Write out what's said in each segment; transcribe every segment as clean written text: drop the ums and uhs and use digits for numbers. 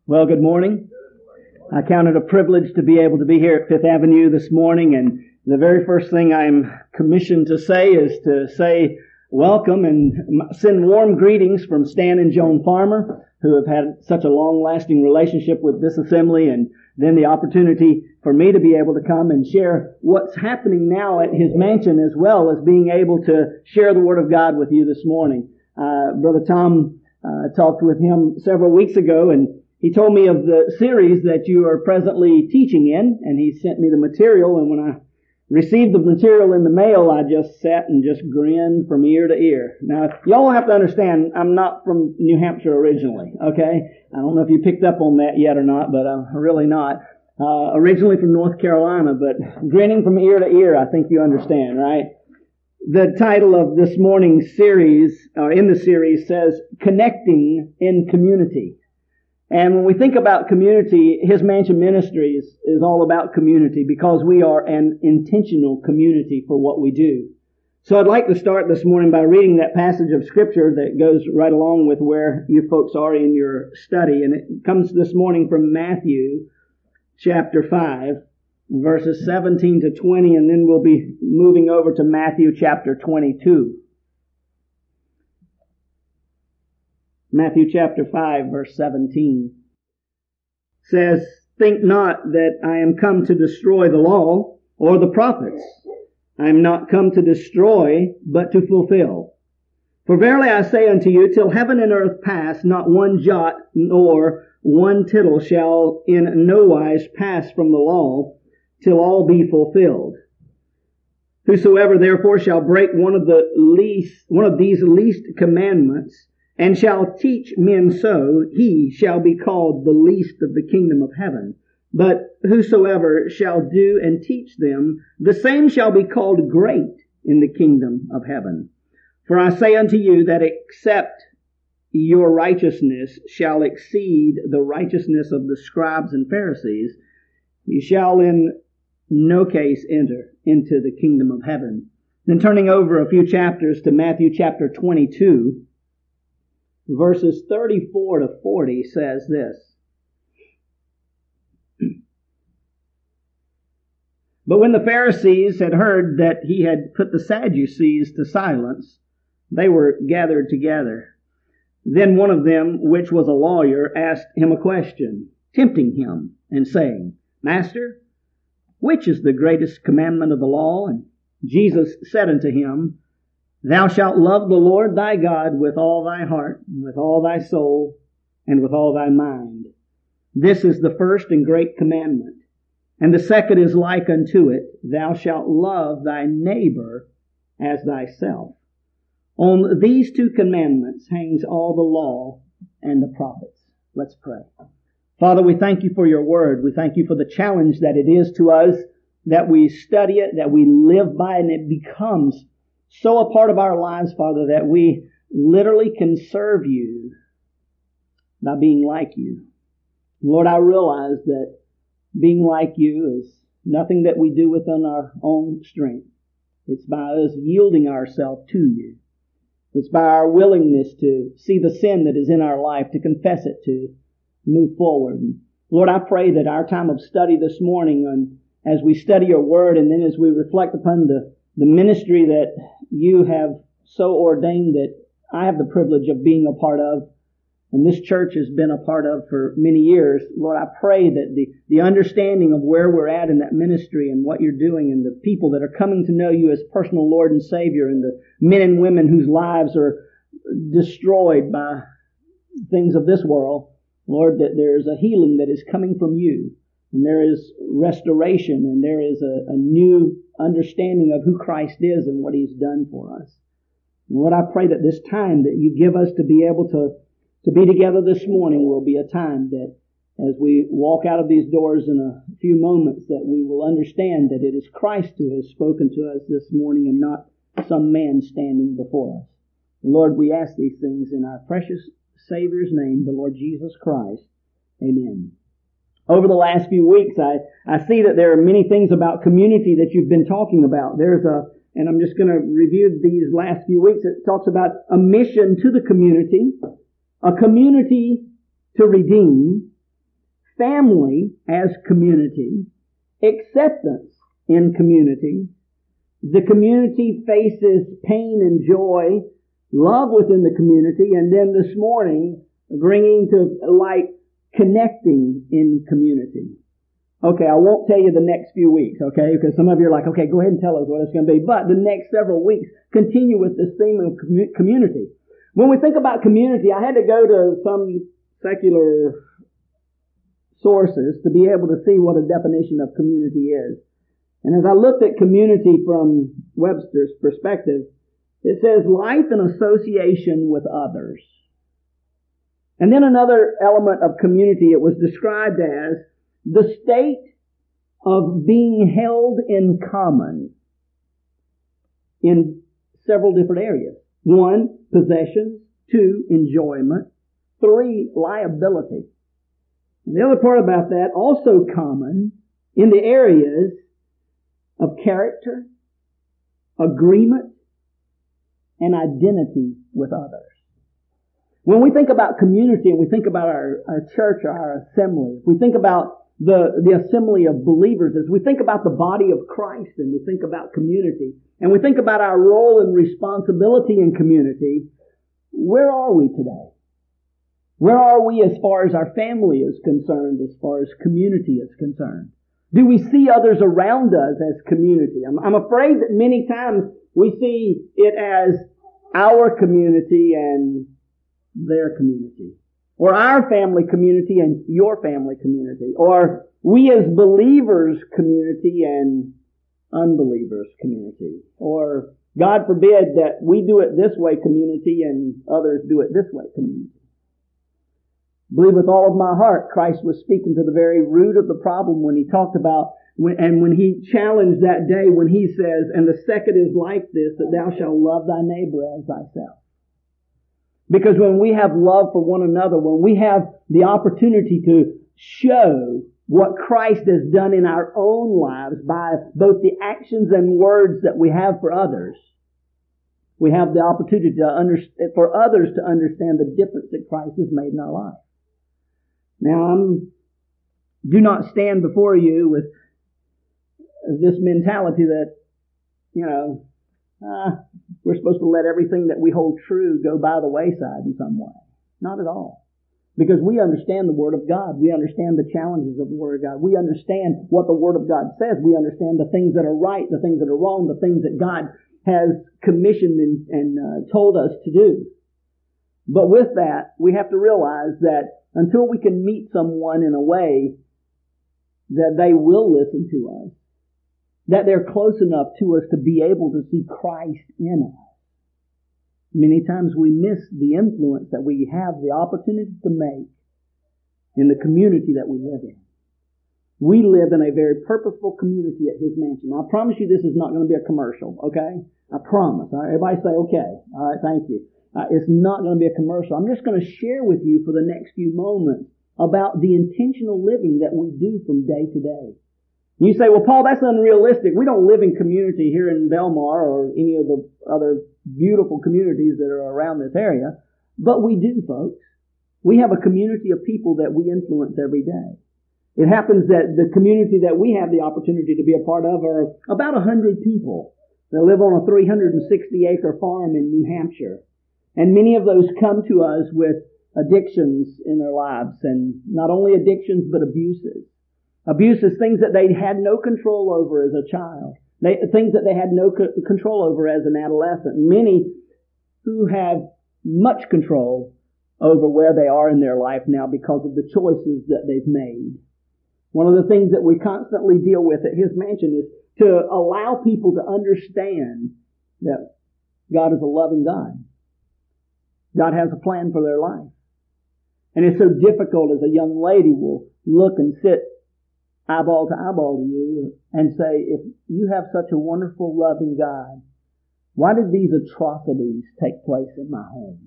Well, good morning. I count it a privilege to be able to be here at Fifth Avenue this morning, and the very first thing I'm commissioned to say is to say welcome and send warm greetings from Stan and Joan Farmer, who have had such a long-lasting relationship with this assembly, and then the opportunity for me to be able to come and share what's happening now at his mansion, as well as being able to share the Word of God with you this morning. Brother Tom talked with him several weeks ago, and he told me of the series that you are presently teaching in, and he sent me the material, and when I received the material in the mail, I just sat and just grinned from ear to ear. Now, y'all have to understand, I'm not from New Hampshire originally, okay? I don't know if you picked up on that yet or not, but I'm really not. Originally from North Carolina, but grinning from ear to ear, I think you understand, right? The title of this morning's series, or in the series, says, Connecting in Community. And when we think about community, His Mansion Ministries is all about community because we are an intentional community for what we do. So I'd like to start this morning by reading that passage of Scripture that goes right along with where you folks are in your study. And it comes this morning from Matthew chapter 5, verses 17 to 20, and then we'll be moving over to Matthew chapter 22. Matthew chapter 5, verse 17 says, Think not that I am come to destroy the law or the prophets. I am not come to destroy, but to fulfill. For verily I say unto you, till heaven and earth pass, not one jot nor one tittle shall in no wise pass from the law, till all be fulfilled. Whosoever therefore shall break one of these least commandments, and shall teach men so, he shall be called the least of the kingdom of heaven. But whosoever shall do and teach them, the same shall be called great in the kingdom of heaven. For I say unto you that except your righteousness shall exceed the righteousness of the scribes and Pharisees, you shall in no case enter into the kingdom of heaven. Then turning over a few chapters to Matthew chapter 22, verses 34 to 40 says this. But when the Pharisees had heard that he had put the Sadducees to silence, they were gathered together. Then one of them, which was a lawyer, asked him a question, tempting him, and saying, Master, which is the greatest commandment of the law? And Jesus said unto him, Thou shalt love the Lord thy God with all thy heart, and with all thy soul, and with all thy mind. This is the first and great commandment. And the second is like unto it, Thou shalt love thy neighbor as thyself. On these two commandments hangs all the law and the prophets. Let's pray. Father, we thank you for your word. We thank you for the challenge that it is to us, that we study it, that we live by it, and it becomes so a part of our lives, Father, that we literally can serve you by being like you. Lord, I realize that being like you is nothing that we do within our own strength. It's by us yielding ourselves to you. It's by our willingness to see the sin that is in our life, to confess it, to move forward. And Lord, I pray that our time of study this morning, as we study your word, and then as we reflect upon the ministry that you have so ordained that I have the privilege of being a part of, and this church has been a part of for many years. Lord, I pray that the understanding of where we're at in that ministry and what you're doing and the people that are coming to know you as personal Lord and Savior and the men and women whose lives are destroyed by things of this world, Lord, that there is a healing that is coming from you. And there is restoration, and there is a new understanding of who Christ is and what He's done for us. And Lord, I pray that this time that you give us to be able to be together this morning will be a time that as we walk out of these doors in a few moments, that we will understand that it is Christ who has spoken to us this morning and not some man standing before us. Lord, we ask these things in our precious Savior's name, the Lord Jesus Christ. Amen. Over the last few weeks, I see that there are many things about community that you've been talking about. And I'm just going to review these last few weeks. It talks about a mission to the community, a community to redeem, family as community, acceptance in community. The community faces pain and joy, love within the community, and then this morning, bringing to light connecting in community. Okay, I won't tell you the next few weeks, okay, because some of you are like, okay, go ahead and tell us what it's going to be. But the next several weeks continue with this theme of community. When we think about community, I had to go to some secular sources to be able to see what a definition of community is. And as I looked at community from Webster's perspective, it says life in association with others. And then another element of community, it was described as the state of being held in common in several different areas. 1, possessions. 2, enjoyment. 3, liability. And the other part about that, also common in the areas of character, agreement, and identity with others. When we think about community and we think about our church or our assembly, we think about the assembly of believers, as we think about the body of Christ and we think about community, and we think about our role and responsibility in community, where are we today? Where are we as far as our family is concerned, as far as community is concerned? Do we see others around us as community? I'm afraid that many times we see it as our community and their community. Or our family community and your family community. Or we as believers community and unbelievers community. Or, God forbid, that we do it this way community and others do it this way community. I believe with all of my heart Christ was speaking to the very root of the problem when He talked about, when He challenged that day when He says, and the second is like this, that thou shalt love thy neighbor as thyself. Because when we have love for one another, when we have the opportunity to show what Christ has done in our own lives by both the actions and words that we have for others, we have the opportunity for others to understand the difference that Christ has made in our life. Now, do not stand before you with this mentality that, we're supposed to let everything that we hold true go by the wayside in some way. Not at all. Because we understand the Word of God. We understand the challenges of the Word of God. We understand what the Word of God says. We understand the things that are right, the things that are wrong, the things that God has commissioned and told us to do. But with that, we have to realize that until we can meet someone in a way that they will listen to us, that they're close enough to us to be able to see Christ in us, many times we miss the influence that we have the opportunity to make in the community that we live in. We live in a very purposeful community at His mansion. Now, I promise you this is not going to be a commercial, okay? I promise. All right, everybody say, okay. All right, thank you. It's not going to be a commercial. I'm just going to share with you for the next few moments about the intentional living that we do from day to day. You say, well, Paul, that's unrealistic. We don't live in community here in Belmar or any of the other beautiful communities that are around this area. But we do, folks. We have a community of people that we influence every day. It happens that the community that we have the opportunity to be a part of are about 100 people that live on a 360-acre farm in New Hampshire. And many of those come to us with addictions in their lives. And not only addictions, but abuses. Abuses, things that they had no control over as a child. Things that they had no control over as an adolescent. Many who have much control over where they are in their life now because of the choices that they've made. One of the things that we constantly deal with at His mansion is to allow people to understand that God is a loving God. God has a plan for their life. And it's so difficult as a young lady will look and sit eyeball to eyeball to you and say, if you have such a wonderful, loving God, why did these atrocities take place in my home?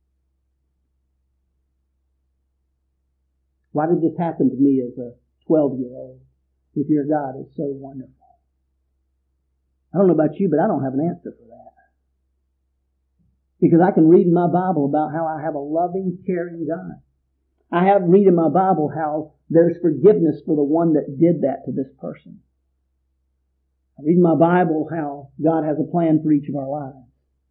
Why did this happen to me as a 12-year-old? If your God is so wonderful. I don't know about you, but I don't have an answer for that. Because I can read in my Bible about how I have a loving, caring God. I have read in my Bible how there's forgiveness for the one that did that to this person. I read in my Bible how God has a plan for each of our lives.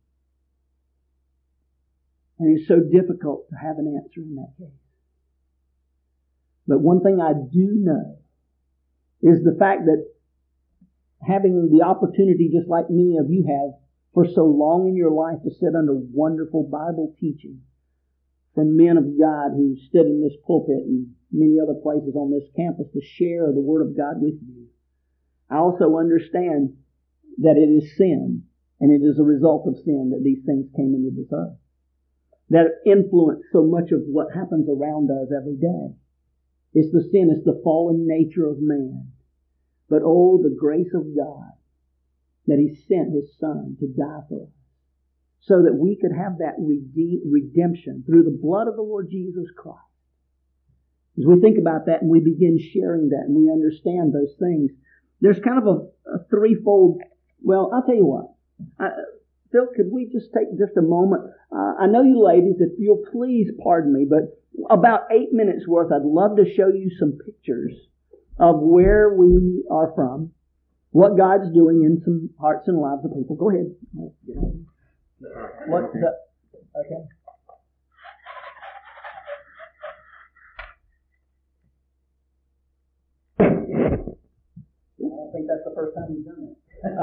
And it's so difficult to have an answer in that case. But one thing I do know is the fact that having the opportunity, just like many of you have, for so long in your life to sit under wonderful Bible teaching from men of God who stood in this pulpit and many other places on this campus to share the Word of God with you. I also understand that it is sin, and it is a result of sin that these things came into this earth, that influence so much of what happens around us every day. It's the sin, it's the fallen nature of man. But oh, the grace of God, that He sent His Son to die for us, so that we could have that redemption through the blood of the Lord Jesus Christ. As we think about that and we begin sharing that and we understand those things, there's kind of a threefold, well, I'll tell you what. Phil, could we just take just a moment? I know you ladies, if you'll please pardon me, but about 8 minutes worth, I'd love to show you some pictures of where we are from, what God's doing in some hearts and lives of people. Go ahead. What's the... Okay. I don't think that's the first time you've done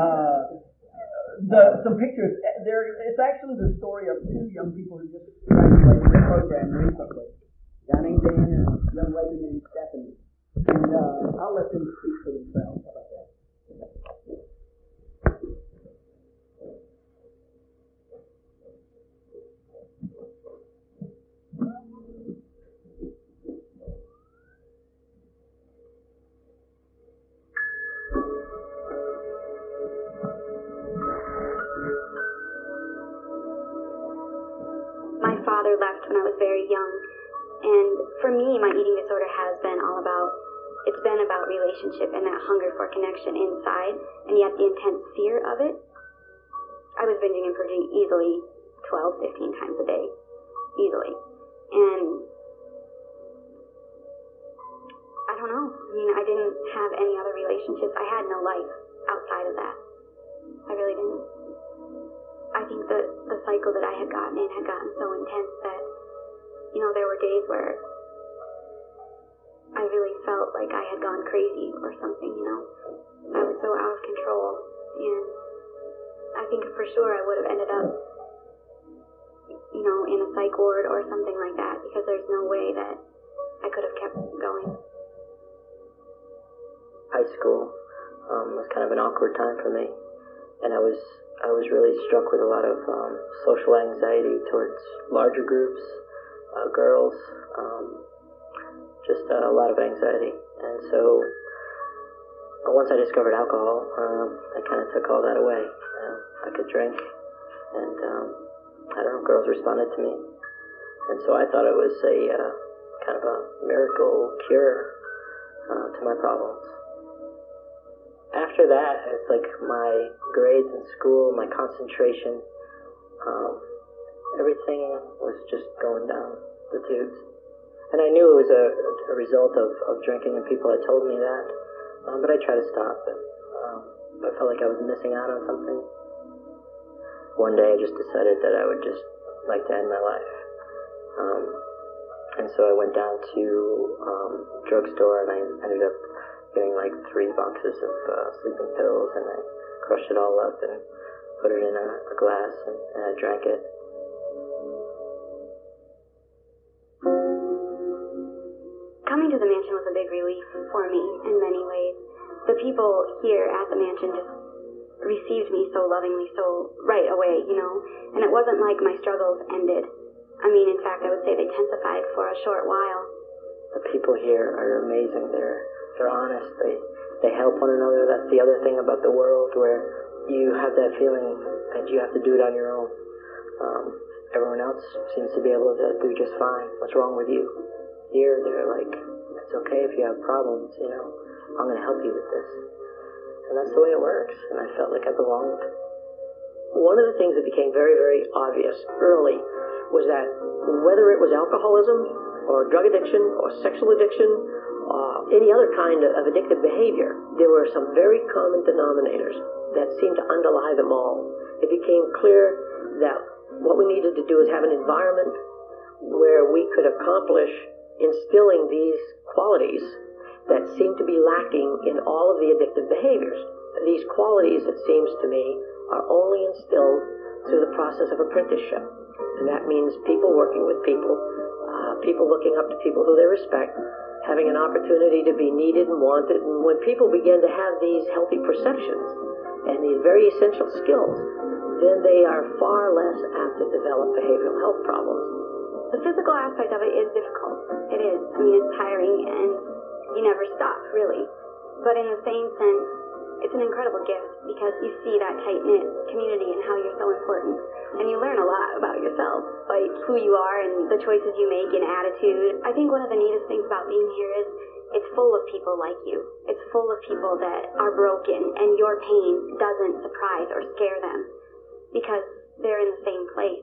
it. Some pictures. It's actually the story of two young people who just graduated the program recently. A guy named Dan and a young lady named Stephanie. And I'll let them speak for themselves. How about that? My father left when I was very young, and for me, my eating disorder has been it's been about relationship and that hunger for connection inside, and yet the intense fear of it. I was binging and purging easily 12, 15 times a day, easily, and I don't know, I didn't have any other relationships. I had no life outside of that. I really didn't. I think that the cycle that I had gotten in had gotten so intense that, there were days where I really felt like I had gone crazy or something, I was so out of control, and I think for sure I would have ended up, in a psych ward or something like that, because there's no way that I could have kept going. High school was kind of an awkward time for me, and I was really struck with a lot of social anxiety towards larger groups, girls, just a lot of anxiety. And so once I discovered alcohol, I kind of took all that away. I could drink, and I don't know, girls responded to me. And so I thought it was a kind of a miracle cure to my problems. After that, it's like my grades in school, my concentration, everything was just going down the tubes. And I knew it was a result of drinking, and people had told me that. But I tried to stop, but I felt like I was missing out on something. One day I just decided that I would just like to end my life. And so I went down to drugstore, and I ended up getting like 3 boxes of sleeping pills, and I crushed it all up and put it in a glass, and I drank it. Coming to the mansion was a big relief for me in many ways. The people here at the mansion just received me so lovingly, so right away, and it wasn't like my struggles ended. In fact, I would say they intensified for a short while. The people here are amazing. They're honest. They help one another. That's the other thing about the world, where you have that feeling that you have to do it on your own. Everyone else seems to be able to do just fine. What's wrong with you? Here, they're like, it's okay if you have problems, I'm going to help you with this. And that's the way it works, and I felt like I belonged. One of the things that became very, very obvious early was that whether it was alcoholism, or drug addiction, or sexual addiction, any other kind of addictive behavior, there were some very common denominators that seemed to underlie them all. It became clear that what we needed to do is have an environment where we could accomplish instilling these qualities that seem to be lacking in all of the addictive behaviors. These qualities, it seems to me, are only instilled through the process of apprenticeship. And that means people working with people, people looking up to people who they respect, having an opportunity to be needed and wanted. And when people begin to have these healthy perceptions and these very essential skills, then they are far less apt to develop behavioral health problems. The physical aspect of it is difficult. It is. I mean, it's tiring and you never stop, really. But in the same sense, it's an incredible gift because you see that tight-knit community and how you're so important. And you learn a lot about yourself, like who you are and the choices you make and attitude. I think one of the neatest things about being here is it's full of people like you. It's full of people that are broken and your pain doesn't surprise or scare them because they're in the same place.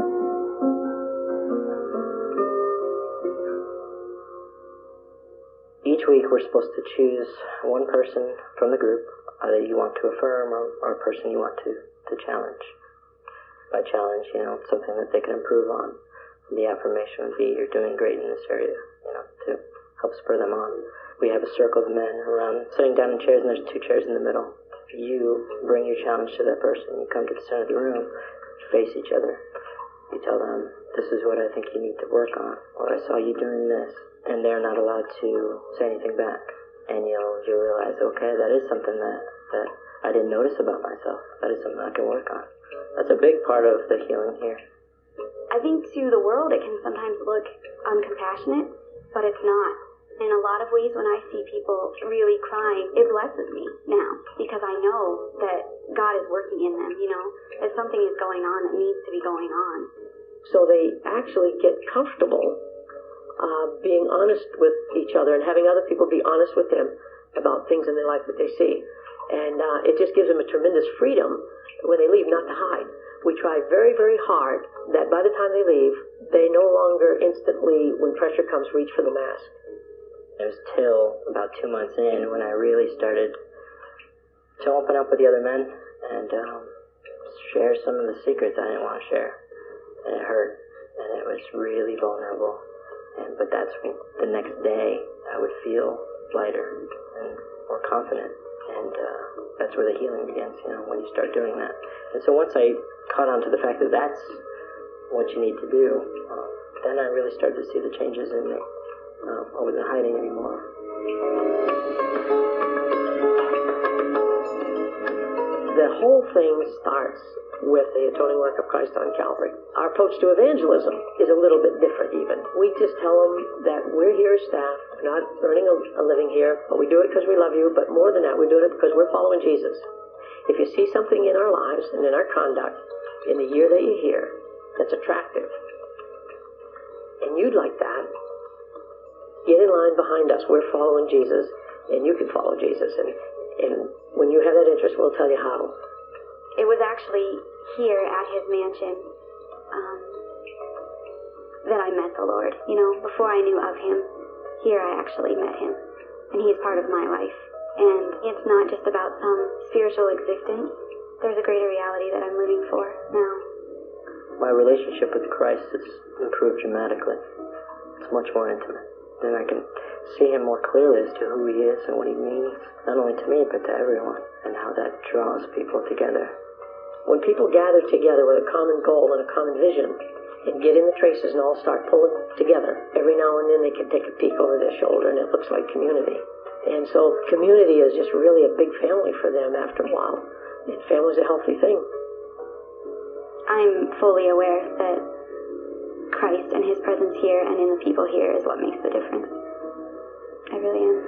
Each week we're supposed to choose one person from the group that you want to affirm or a person you want to challenge. By challenge, something that they can improve on. The affirmation would be, you're doing great in this area, to help spur them on. We have a circle of men around, sitting down in chairs, and there's 2 chairs in the middle. You bring your challenge to that person. You come to the center of the room, you face each other. You tell them, this is what I think you need to work on, or I saw you doing this. And they're not allowed to say anything back. And you'll realize, okay, that is something that I didn't notice about myself. That is something I can work on. That's a big part of the healing here. I think to the world it can sometimes look uncompassionate, but it's not. In a lot of ways, when I see people really crying, it blesses me now because I know that God is working in them, that something is going on that needs to be going on. So they actually get comfortable being honest with each other and having other people be honest with them about things in their life that they see. And it just gives them a tremendous freedom when they leave not to hide. We try very, very hard that by the time they leave, they no longer instantly, when pressure comes, reach for the mask. It was till about 2 months in when I really started to open up with the other men and share some of the secrets I didn't want to share. And it hurt, and it was really vulnerable. But that's when the next day I would feel lighter and more confident. And that's where the healing begins, when you start doing that. And so once I caught on to the fact that that's what you need to do, then I really started to see the changes in me. I wasn't hiding anymore. The whole thing starts with the atoning work of Christ on Calvary. Our approach to evangelism is a little bit different even. We just tell them that we're here as staff, not earning a living here, but we do it because we love you, but more than that, we're doing it because we're following Jesus. If you see something in our lives and in our conduct in the year that you're here that's attractive, and you'd like that, get in line behind us. We're following Jesus, and you can follow Jesus. And when you have that interest, we'll tell you how. It was actually here at his mansion that I met the Lord. Before I knew of him, here I actually met him. And he is part of my life. And it's not just about some spiritual existence. There's a greater reality that I'm living for now. My relationship with Christ has improved dramatically. It's much more intimate. Then I can see him more clearly as to who he is and what he means, not only to me, but to everyone, and how that draws people together. When people gather together with a common goal and a common vision, and get in the traces and all start pulling together, every now and then they can take a peek over their shoulder, and it looks like community. And so community is just really a big family for them after a while. And family's a healthy thing. I'm fully aware that Christ and his presence here and in the people here is what makes the difference. I really am.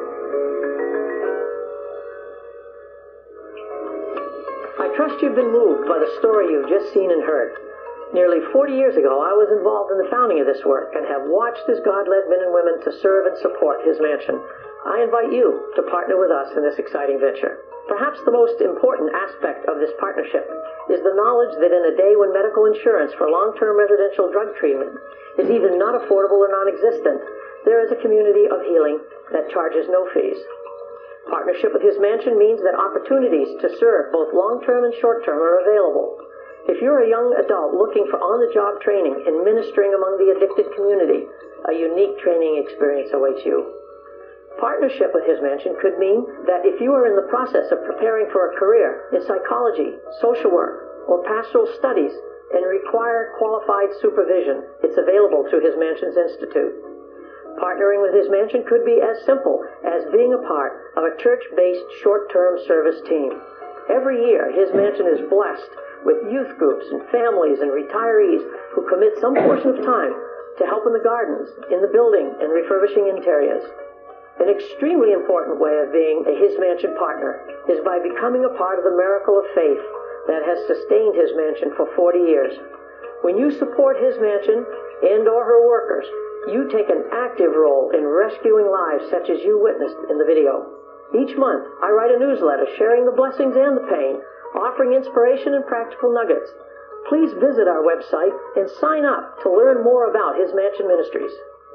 I trust you've been moved by the story you've just seen and heard. Nearly 40 years ago, I was involved in the founding of this work and have watched as God led men and women to serve and support his mansion. I invite you to partner with us in this exciting venture. Perhaps the most important aspect of this partnership is the knowledge that in a day when medical insurance for long-term residential drug treatment is either not affordable or non-existent, there is a community of healing that charges no fees. Partnership with His Mansion means that opportunities to serve, both long-term and short-term, are available. If you're a young adult looking for on-the-job training in ministering among the addicted community, a unique training experience awaits you. Partnership with His Mansion could mean that if you are in the process of preparing for a career in psychology, social work, or pastoral studies and require qualified supervision, it's available through His Mansions Institute. Partnering with His Mansion could be as simple as being a part of a church-based short-term service team. Every year, His Mansion is blessed with youth groups and families and retirees who commit some portion of time to help in the gardens, in the building, and refurbishing interiors. An extremely important way of being a His Mansion partner is by becoming a part of the miracle of faith that has sustained His Mansion for 40 years. When you support His Mansion and or her workers, you take an active role in rescuing lives such as you witnessed in the video. Each month, I write a newsletter sharing the blessings and the pain, offering inspiration and practical nuggets. Please visit our website and sign up to learn more about His Mansion Ministries.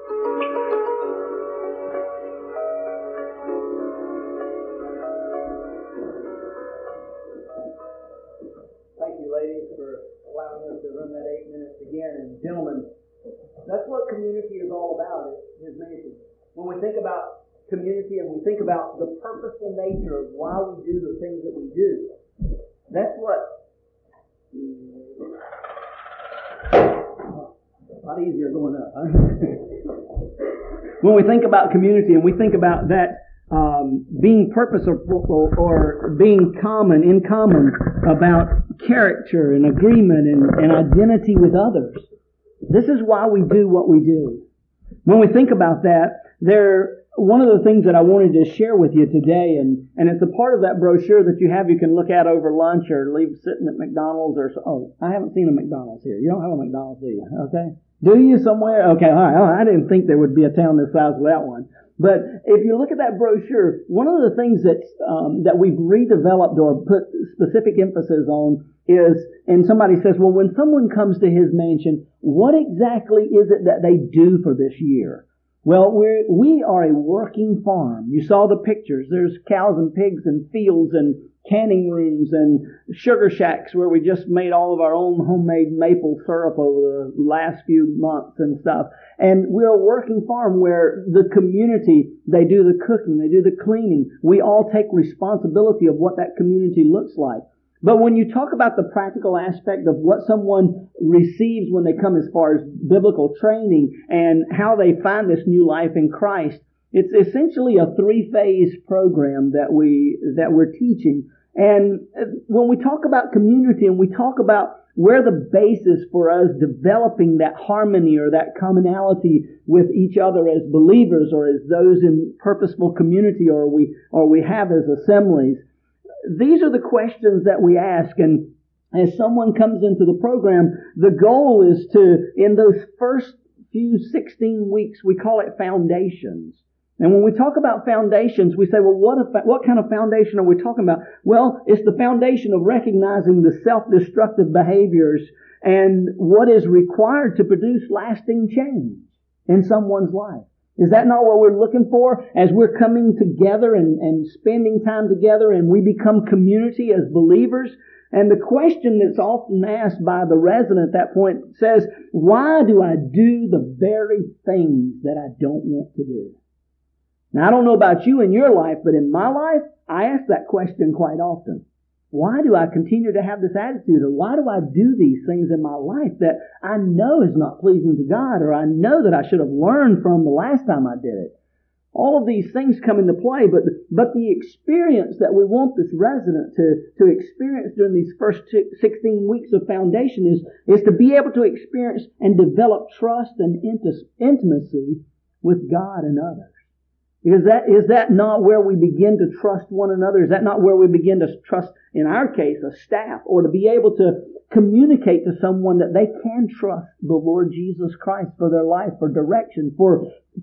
Thank you, ladies, for allowing us to run that 8 minutes again. And gentlemen, that's what community is all about, His Mansion. When we think about community and we think about the purposeful nature of why we do the things that we do, that's what... A lot easier going up, huh? When we think about community and we think about that being purposeful or being in common about character and agreement and identity with others, this is why we do what we do. When we think about that, one of the things that I wanted to share with you today, and it's a part of that brochure that you have, you can look at over lunch or leave sitting at McDonald's or so. Oh, I haven't seen a McDonald's here. You don't have a McDonald's, do you? Okay. Do you somewhere? Okay, all right. Oh, I didn't think there would be a town this size without one. But if you look at that brochure, one of the things that we've redeveloped or put specific emphasis on is, and somebody says, well, when someone comes to His Mansion, what exactly is it that they do for this year? Well, we are a working farm. You saw the pictures. There's cows and pigs and fields and canning rooms and sugar shacks where we just made all of our own homemade maple syrup over the last few months and stuff. And we're a working farm where the community, they do the cooking, they do the cleaning. We all take responsibility of what that community looks like. But when you talk about the practical aspect of what someone receives when they come as far as biblical training and how they find this new life in Christ, it's essentially a 3-phase program that we're teaching. And when we talk about community and we talk about where the basis for us developing that harmony or that commonality with each other as believers or as those in purposeful community or we have as assemblies, these are the questions that we ask. And as someone comes into the program, the goal is to, in those first few 16 weeks, we call it foundations. And when we talk about foundations, we say, well, what kind of foundation are we talking about? Well, it's the foundation of recognizing the self-destructive behaviors and what is required to produce lasting change in someone's life. Is that not what we're looking for as we're coming together and spending time together and we become community as believers? And the question that's often asked by the resident at that point says, why do I do the very things that I don't want to do? Now, I don't know about you in your life, but in my life, I ask that question quite often. Why do I continue to have this attitude? Or why do I do these things in my life that I know is not pleasing to God, or I know that I should have learned from the last time I did it? All of these things come into play, but the experience that we want this resident to experience during these first 16 weeks of foundation is to be able to experience and develop trust and intimacy with God and others. Because is that not where we begin to trust one another? Is that not where we begin to trust, in our case, a staff, or to be able to communicate to someone that they can trust the Lord Jesus Christ for their life, for direction, for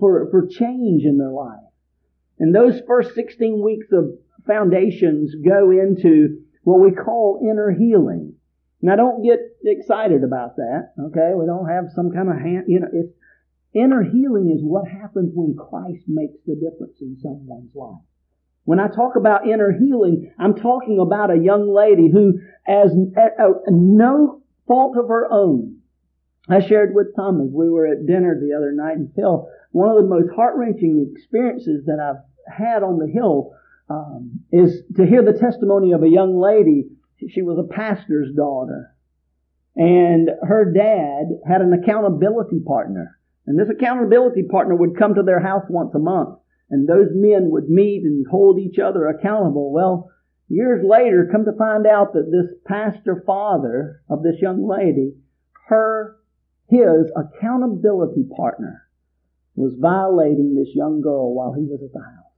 change in their life? And those first 16 weeks of foundations go into what we call inner healing. Now, don't get excited about that, okay? We don't have some kind of Inner healing is what happens when Christ makes the difference in someone's life. When I talk about inner healing, I'm talking about a young lady who, as no fault of her own, I shared with Tom as we were at dinner the other night and Phil, one of the most heart-wrenching experiences that I've had on the Hill is to hear the testimony of a young lady. She was a pastor's daughter. And her dad had an accountability partner. And this accountability partner would come to their house once a month. And those men would meet and hold each other accountable. Well, years later, come to find out that this pastor father of this young lady, his accountability partner, was violating this young girl while he was at the house.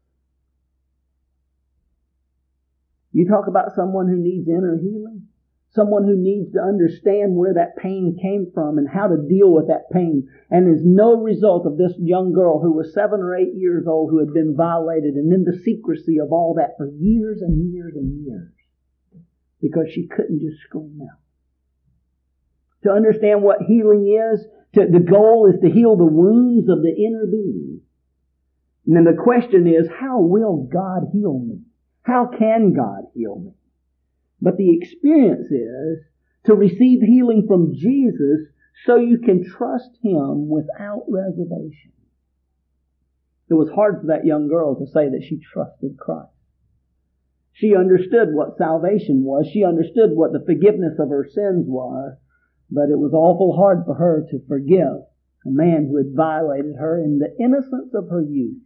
You talk about someone who needs inner healing, someone who needs to understand where that pain came from and how to deal with that pain, and is no result of this young girl who was 7 or 8 years old who had been violated and in the secrecy of all that for years and years and years because she couldn't just scream out. To understand what healing is, the goal is to heal the wounds of the inner being. And then the question is, how will God heal me? How can God heal me? But the experience is to receive healing from Jesus so you can trust Him without reservation. It was hard for that young girl to say that she trusted Christ. She understood what salvation was. She understood what the forgiveness of her sins were. But it was awful hard for her to forgive a man who had violated her in the innocence of her youth.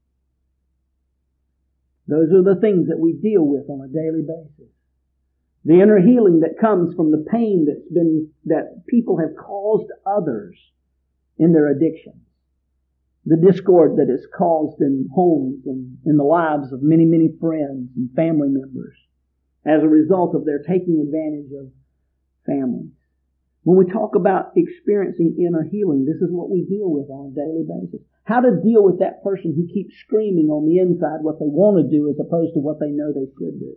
Those are the things that we deal with on a daily basis. The inner healing that comes from the pain that people have caused others in their addictions. The discord that is caused in homes and in the lives of many, many friends and family members as a result of their taking advantage of families. When we talk about experiencing inner healing, this is what we deal with on a daily basis. How to deal with that person who keeps screaming on the inside what they want to do as opposed to what they know they should do.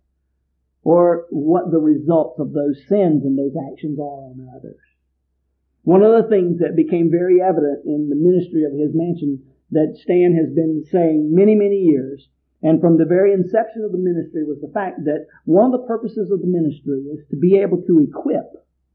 Or what the results of those sins and those actions are on others. One of the things that became very evident in the ministry of his mansion that Stan has been saying many, many years, and from the very inception of the ministry, was the fact that one of the purposes of the ministry is to be able to equip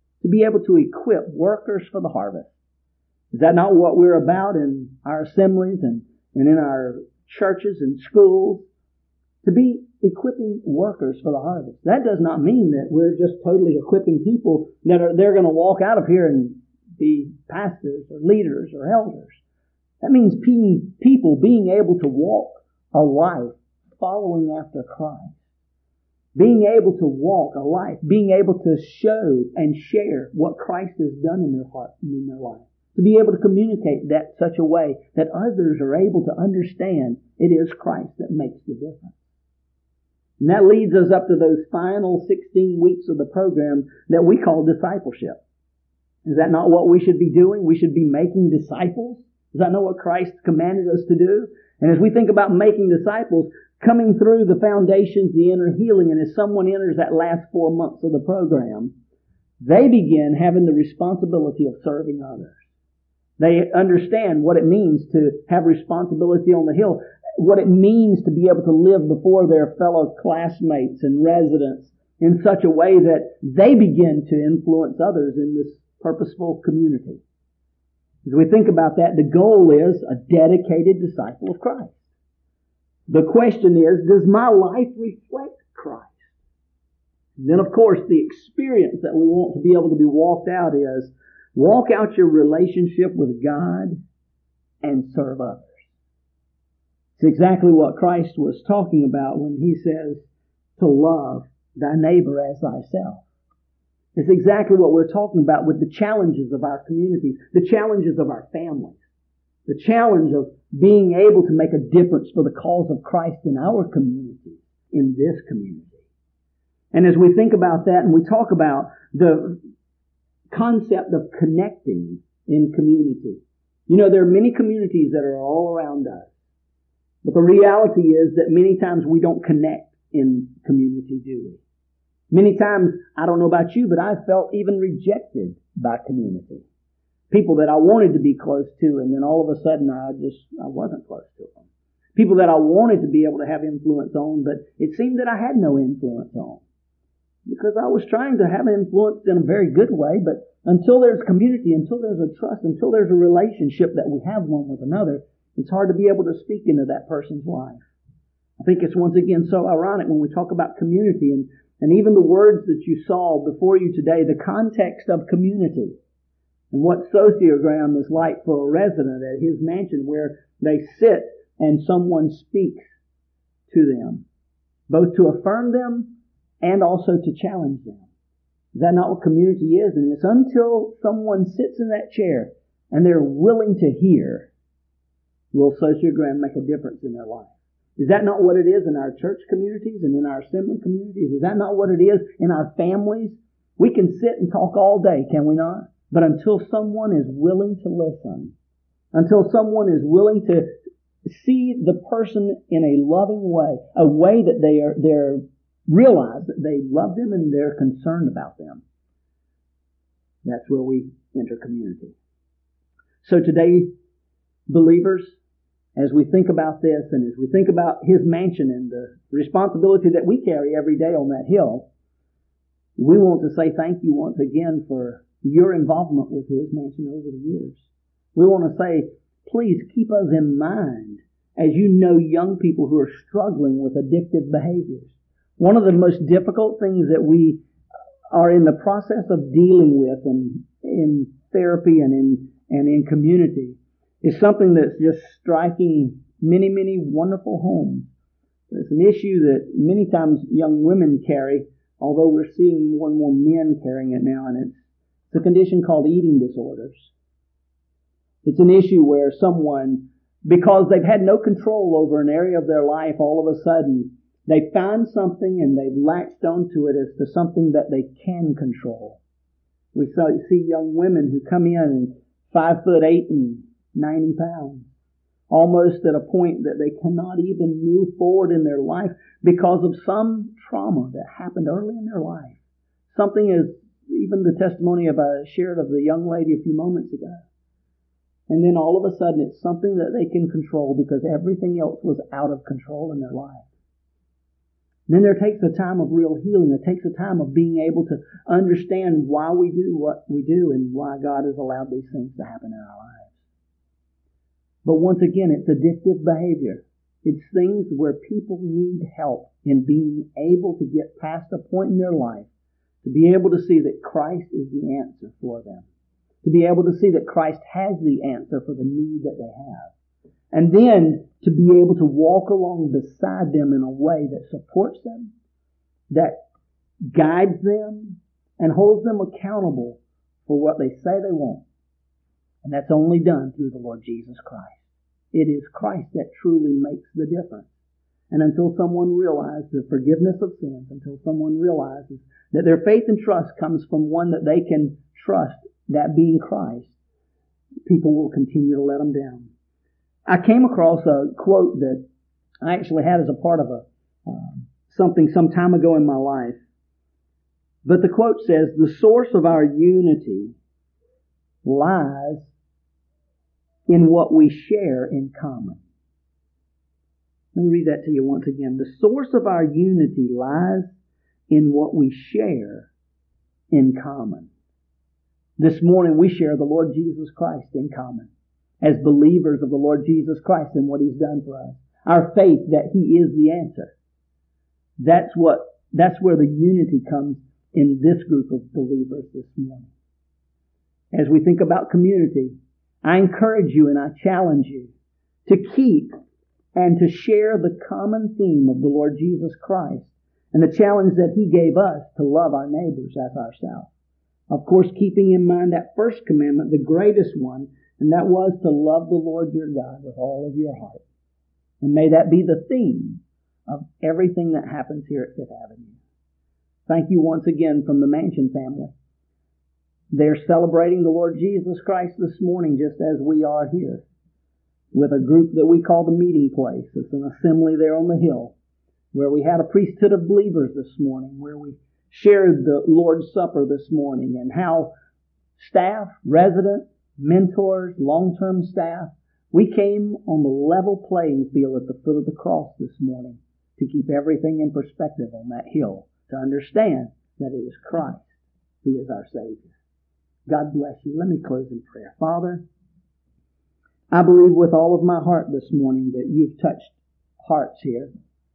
workers for the harvest. Is that not what we're about in our assemblies and in our churches and schools? To be equipping workers for the harvest. That does not mean that we're just totally equipping people they're going to walk out of here and be pastors or leaders or elders. That means people being able to walk a life following after Christ. Being able to walk a life, being able to show and share what Christ has done in their heart and in their life. To be able to communicate that such a way that others are able to understand it is Christ that makes the difference. And that leads us up to those final 16 weeks of the program that we call discipleship. Is that not what we should be doing? We should be making disciples. Is that not what Christ commanded us to do? And as we think about making disciples, coming through the foundations, the inner healing, and as someone enters that last 4 months of the program, they begin having the responsibility of serving others. They understand what it means to have responsibility on the Hill, what it means to be able to live before their fellow classmates and residents in such a way that they begin to influence others in this purposeful community. As we think about that, the goal is a dedicated disciple of Christ. The question is, does my life reflect Christ? And then, of course, the experience that we want to be able to be walked out is, walk out your relationship with God and serve others. It's exactly what Christ was talking about when He says to love thy neighbor as thyself. It's exactly what we're talking about with the challenges of our communities, the challenges of our families, the challenge of being able to make a difference for the cause of Christ in our community, in this community. And as we think about that and we talk about the concept of connecting in community, you know, there are many communities that are all around us. But the reality is that many times we don't connect in community, do we? Many times, I don't know about you, but I've felt even rejected by community. People that I wanted to be close to, and then all of a sudden I wasn't close to them. People that I wanted to be able to have influence on, but it seemed that I had no influence on. Because I was trying to have influence in a very good way, but until there's community, until there's a trust, until there's a relationship that we have one with another, it's hard to be able to speak into that person's life. I think it's once again so ironic when we talk about community and even the words that you saw before you today, the context of community and what sociogram is like for a resident at his mansion where they sit and someone speaks to them, both to affirm them and also to challenge them. Is that not what community is? And it's until someone sits in that chair and they're willing to hear, will sociogram make a difference in their life. Is that not what it is in our church communities and in our assembly communities? Is that not what it is in our families? We can sit and talk all day, can we not? But until someone is willing to listen, until someone is willing to see the person in a loving way, a way that they're realize that they love them and they're concerned about them, that's where we enter community. So today, believers, as we think about this and as we think about His mansion and the responsibility that we carry every day on that hill, we want to say thank you once again for your involvement with His mansion over the years. We want to say, please keep us in mind as you know young people who are struggling with addictive behaviors. One of the most difficult things that we are in the process of dealing with in therapy and in community is something that's just striking many, many wonderful homes. It's an issue that many times young women carry, although we're seeing more and more men carrying it now, and it's a condition called eating disorders. It's an issue where someone, because they've had no control over an area of their life, all of a sudden they find something and they've latched onto it as to something that they can control. We see young women who come in 5'8" and 90 pounds, almost at a point that they cannot even move forward in their life because of some trauma that happened early in their life. Something as even the testimony I shared of the young lady a few moments ago. And then all of a sudden it's something that they can control because everything else was out of control in their life. Then there takes a time of real healing. It takes a time of being able to understand why we do what we do and why God has allowed these things to happen in our lives. But once again, it's addictive behavior. It's things where people need help in being able to get past a point in their life to be able to see that Christ is the answer for them. To be able to see that Christ has the answer for the need that they have. And then to be able to walk along beside them in a way that supports them, that guides them, and holds them accountable for what they say they want. And that's only done through the Lord Jesus Christ. It is Christ that truly makes the difference. And until someone realizes the forgiveness of sins, until someone realizes that their faith and trust comes from one that they can trust, that being Christ, people will continue to let them down. I came across a quote that I actually had as a part of something some time ago in my life. But the quote says, "The source of our unity lies in what we share in common." Let me read that to you once again. The source of our unity lies in what we share in common. This morning we share the Lord Jesus Christ in common as believers of the Lord Jesus Christ and what He's done for us. Our faith that He is the answer. That's where the unity comes in this group of believers this morning. As we think about community, I encourage you and I challenge you to keep and to share the common theme of the Lord Jesus Christ and the challenge that He gave us to love our neighbors as ourselves. Of course, keeping in mind that first commandment, the greatest one, and that was to love the Lord your God with all of your heart. And may that be the theme of everything that happens here at Fifth Avenue. Thank you once again from the Mansion family. They're celebrating the Lord Jesus Christ this morning just as we are here with a group that we call the Meeting Place. It's an assembly there on the hill where we had a priesthood of believers this morning, where we shared the Lord's Supper this morning, and how staff, residents, mentors, long-term staff. We came on the level playing field at the foot of the cross this morning to keep everything in perspective on that hill, to understand that it is Christ who is our Savior. God bless you. Let me close in prayer. Father, I believe with all of my heart this morning that you've touched hearts here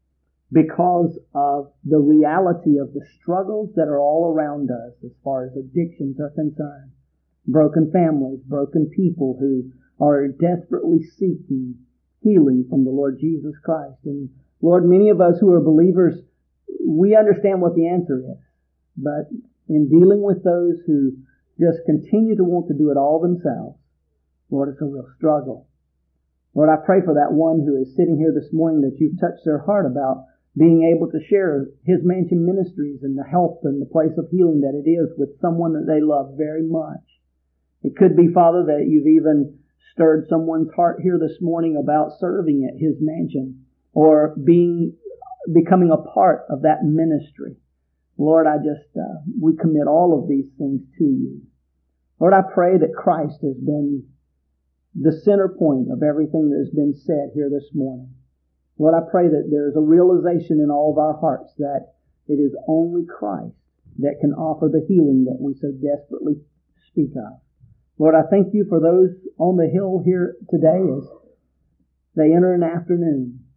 because of the reality of the struggles that are all around us as far as addictions are concerned. Broken families, broken people who are desperately seeking healing from the Lord Jesus Christ. And Lord, many of us who are believers, we understand what the answer is. But in dealing with those who just continue to want to do it all themselves, Lord, it's a real struggle. Lord, I pray for that one who is sitting here this morning that you've touched their heart about being able to share His Mansion Ministries and the help and the place of healing that it is with someone that they love very much. It could be, Father, that you've even stirred someone's heart here this morning about serving at His mansion or becoming a part of that ministry. Lord, we commit all of these things to you. Lord, I pray that Christ has been the center point of everything that has been said here this morning. Lord, I pray that there's a realization in all of our hearts that it is only Christ that can offer the healing that we so desperately speak of. Lord, I thank you for those on the hill here today as they enter an afternoon.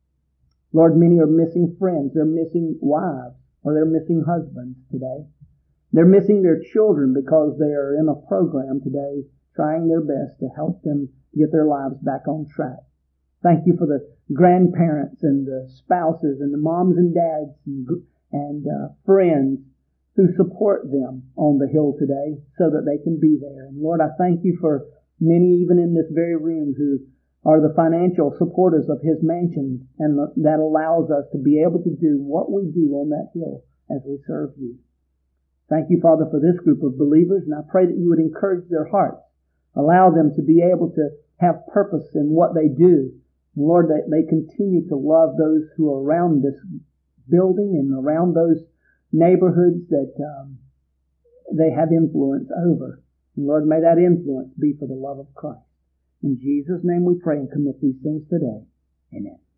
Lord, many are missing friends. They're missing wives or they're missing husbands today. They're missing their children because they are in a program today trying their best to help them get their lives back on track. Thank you for the grandparents and the spouses and the moms and dads and friends who support them on the hill today so that they can be there. And Lord, I thank you for many even in this very room who are the financial supporters of His mansion, and that allows us to be able to do what we do on that hill as we serve you. Thank you, Father, for this group of believers, and I pray that you would encourage their hearts. Allow them to be able to have purpose in what they do. And Lord, that they continue to love those who are around this building and around those neighborhoods that they have influence over. And Lord, may that influence be for the love of Christ. In Jesus' name we pray and commit these things today. Amen.